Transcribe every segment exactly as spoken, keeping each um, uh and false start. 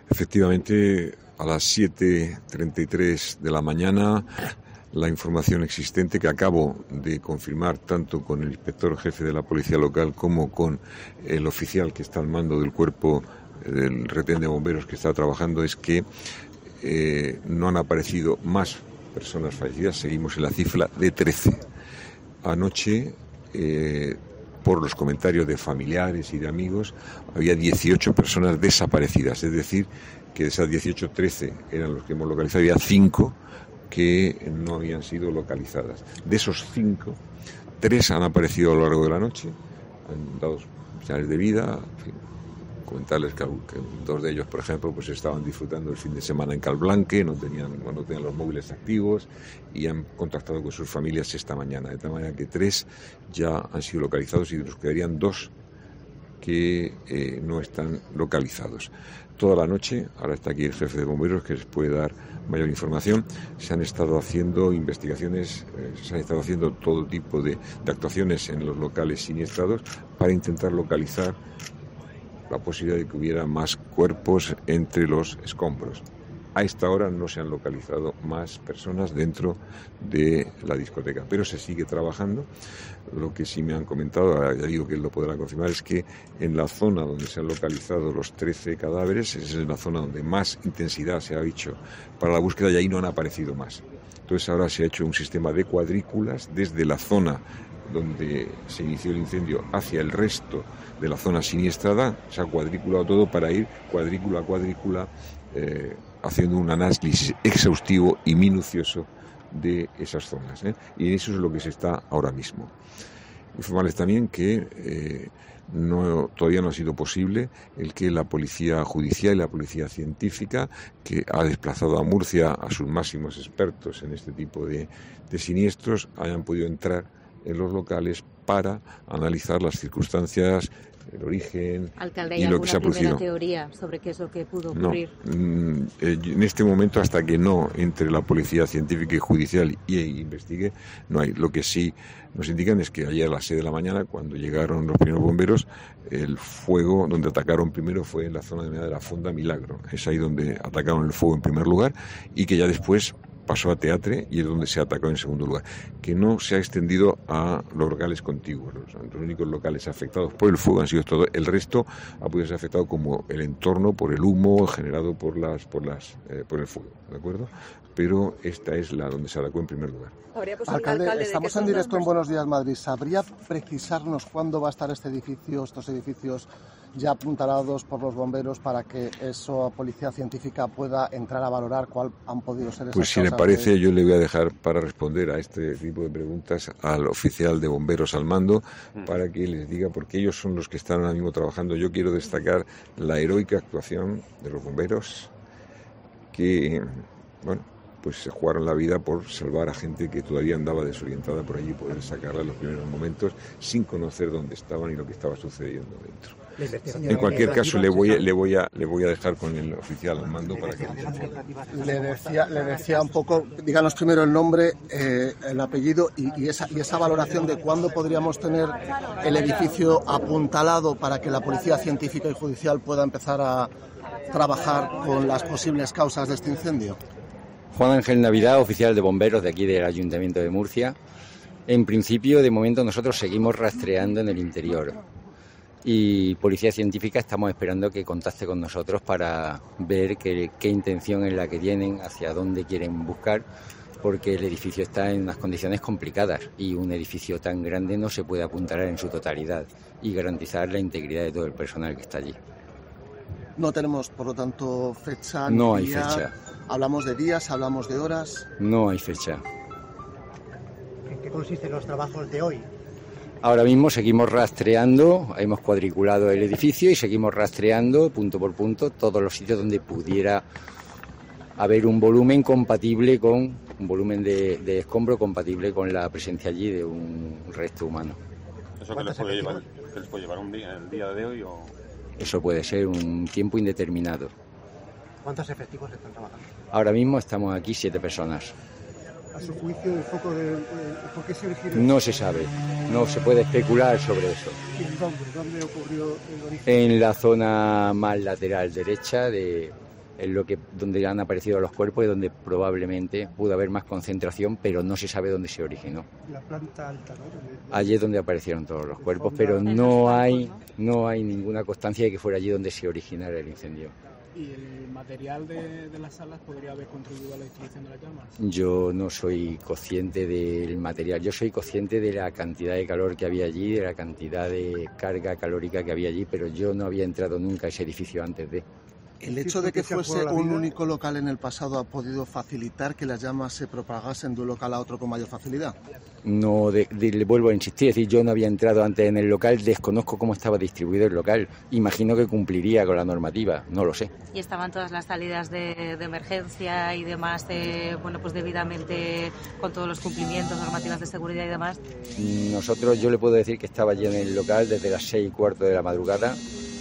Efectivamente, a las siete treinta y tres de la mañana, la información existente que acabo de confirmar tanto con el inspector jefe de la policía local como con el oficial que está al mando del cuerpo del retén de bomberos que está trabajando es que eh, no han aparecido más personas fallecidas. Seguimos en la cifra de trece. Anoche, eh, por los comentarios de familiares y de amigos, había dieciocho personas desaparecidas, es decir, que de esas dieciocho, trece eran los que hemos localizado, había cinco que no habían sido localizadas. De esos cinco, tres han aparecido a lo largo de la noche, han dado señales de vida. En fin, comentarles que, que dos de ellos, por ejemplo, pues estaban disfrutando el fin de semana en Calblanque, no tenían, no tenían los móviles activos y han contactado con sus familias esta mañana, de tal manera que tres ya han sido localizados y nos quedarían dos que eh, no están localizados. Toda la noche, ahora está aquí el jefe de bomberos que les puede dar mayor información, se han estado haciendo investigaciones, eh, se han estado haciendo todo tipo de, de actuaciones en los locales siniestrados para intentar localizar la posibilidad de que hubiera más cuerpos entre los escombros. A esta hora no se han localizado más personas dentro de la discoteca, pero se sigue trabajando. Lo que sí me han comentado, ya digo que él lo podrá confirmar, es que en la zona donde se han localizado los trece cadáveres, es en la zona donde más intensidad se ha hecho para la búsqueda y ahí no han aparecido más. Entonces ahora se ha hecho un sistema de cuadrículas desde la zona donde se inició el incendio hacia el resto de la zona siniestrada. Se ha cuadriculado todo para ir cuadrícula a cuadrícula eh, haciendo un análisis exhaustivo y minucioso de esas zonas, ¿eh? Y eso es lo que se está ahora mismo. Informarles también que eh, no, todavía no ha sido posible el que la policía judicial y la policía científica, que ha desplazado a Murcia a sus máximos expertos en este tipo de, de siniestros, hayan podido entrar en los locales para analizar las circunstancias, el origen Alcalde, y lo que se ha producido. ¿hay alguna teoría sobre qué es lo que pudo ocurrir? No, en este momento, hasta que no entre la policía científica y judicial y investigue, no hay. Lo que sí nos indican es que ayer a las seis de la mañana, cuando llegaron los primeros bomberos, el fuego donde atacaron primero fue en la zona de la Fonda Milagro. Es ahí donde atacaron el fuego en primer lugar y que ya después pasó a Teatre y es donde se atacó en segundo lugar, que no se ha extendido a los locales contiguos. Los, los únicos locales afectados por el fuego han sido todo, el resto ha podido ser afectado como el entorno por el humo generado por las por las eh, por el fuego, ¿de acuerdo? Pero esta es la donde se atacó en primer lugar. Alcalde, alcalde estamos en directo en Buenos Días Madrid. ¿Sabría precisarnos cuándo va a estar este edificio, estos edificios ya apuntalados por los bomberos para que esa policía científica pueda entrar a valorar cuál han podido ser esas Pues si le parece, de... yo le voy a dejar para responder a este tipo de preguntas al oficial de bomberos al mando para que les diga, porque ellos son los que están ahora mismo trabajando. Yo quiero destacar la heroica actuación de los bomberos que, bueno, pues se jugaron la vida por salvar a gente que todavía andaba desorientada por allí, poder sacarla en los primeros momentos sin conocer dónde estaban y lo que estaba sucediendo dentro. En cualquier caso, le voy a, le voy a, le voy a dejar con el oficial al mando para que le decía, le decía un poco, díganos primero el nombre, eh, el apellido y, y esa y esa valoración de cuándo podríamos tener el edificio apuntalado para que la policía científica y judicial pueda empezar a trabajar con las posibles causas de este incendio. Juan Ángel Navidad, oficial de bomberos de aquí del Ayuntamiento de Murcia. En principio, de momento, nosotros seguimos rastreando en el interior y Policía Científica estamos esperando que contacte con nosotros para ver qué, qué intención es la que tienen, hacia dónde quieren buscar, porque el edificio está en unas condiciones complicadas y un edificio tan grande no se puede apuntalar en su totalidad y garantizar la integridad de todo el personal que está allí. No tenemos, por lo tanto, fecha. No hay día. fecha. Hablamos de días, hablamos de horas. No hay fecha. ¿En qué consisten los trabajos de hoy? Ahora mismo seguimos rastreando, hemos cuadriculado el edificio y seguimos rastreando punto por punto todos los sitios donde pudiera haber un volumen compatible con, un volumen de, de escombro compatible con la presencia allí de un resto humano. ¿Eso qué les puede llevar? ¿Qué les puede llevar un día, el día de hoy o...? Eso puede ser un tiempo indeterminado. ¿Cuántos efectivos están trabajando? Ahora mismo estamos aquí siete personas. ¿A su juicio el foco de, de por qué se originó? No se sabe, no se puede especular sobre eso. ¿Y en dónde? ¿Dónde ocurrió el origen? En la zona más lateral derecha de, es lo que donde han aparecido los cuerpos y donde probablemente pudo haber más concentración, pero no se sabe dónde se originó. La planta alta, ¿no? Allí es donde aparecieron todos los cuerpos, pero no hay, no hay ninguna constancia de que fuera allí donde se originara el incendio. ¿Y el material de, de las salas podría haber contribuido a la extinción de las llamas? Yo no soy consciente del material, yo soy consciente de la cantidad de calor que había allí, de la cantidad de carga calórica que había allí, pero yo no había entrado nunca a ese edificio antes de... ¿El hecho de que fuese un único local en el pasado ha podido facilitar que las llamas se propagasen de un local a otro con mayor facilidad? No, de, de, le vuelvo a insistir, es decir, yo no había entrado antes en el local, desconozco cómo estaba distribuido el local, imagino que cumpliría con la normativa, no lo sé. ¿Y estaban todas las salidas de, de emergencia y demás, de, bueno, pues debidamente con todos los cumplimientos, normativas de seguridad y demás? Nosotros, yo le puedo decir que estaba allí en el local desde las seis y cuarto de la madrugada,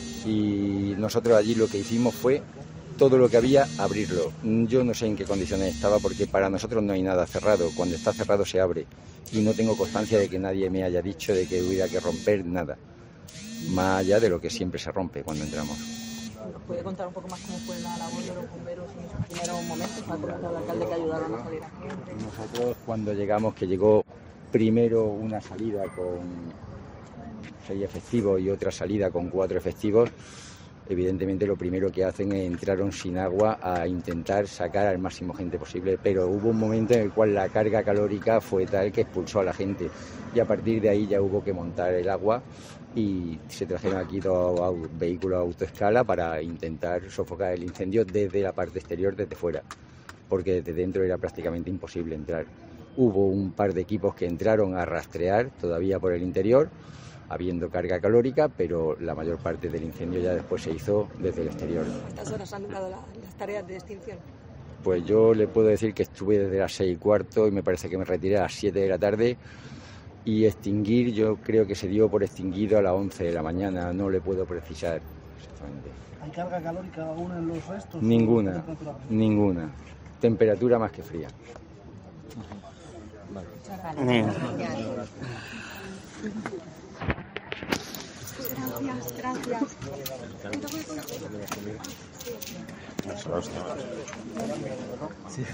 y nosotros allí lo que hicimos fue todo lo que había, abrirlo. Yo no sé en qué condiciones estaba porque para nosotros no hay nada cerrado, cuando está cerrado se abre y no tengo constancia de que nadie me haya dicho de que hubiera que romper nada, más allá de lo que siempre se rompe cuando entramos. ¿Nos puede contar un poco más cómo fue la labor de los bomberos en esos primeros momentos, para comentar al alcalde que ayudaron a salir a gente? Nosotros cuando llegamos, que llegó primero una salida con seis efectivos y otra salida con cuatro efectivos, evidentemente lo primero que hacen es entraron sin agua a intentar sacar al máximo gente posible, pero hubo un momento en el cual la carga calórica fue tal que expulsó a la gente y a partir de ahí ya hubo que montar el agua y se trajeron aquí dos vehículos a autoescala para intentar sofocar el incendio desde la parte exterior, desde fuera, porque desde dentro era prácticamente imposible entrar. Hubo un par de equipos que entraron a rastrear todavía por el interior, habiendo carga calórica, pero la mayor parte del incendio ya después se hizo desde el exterior. ¿Cuántas horas han durado la, las tareas de extinción? Pues yo le puedo decir que estuve desde las seis y cuarto y me parece que me retiré a las siete de la tarde y extinguir yo creo que se dio por extinguido a las once de la mañana, no le puedo precisar exactamente. ¿Hay carga calórica aún en los restos? Ninguna, ninguna. Temperatura más que fría. Vale. Gracias, gracias. Eso, hostia.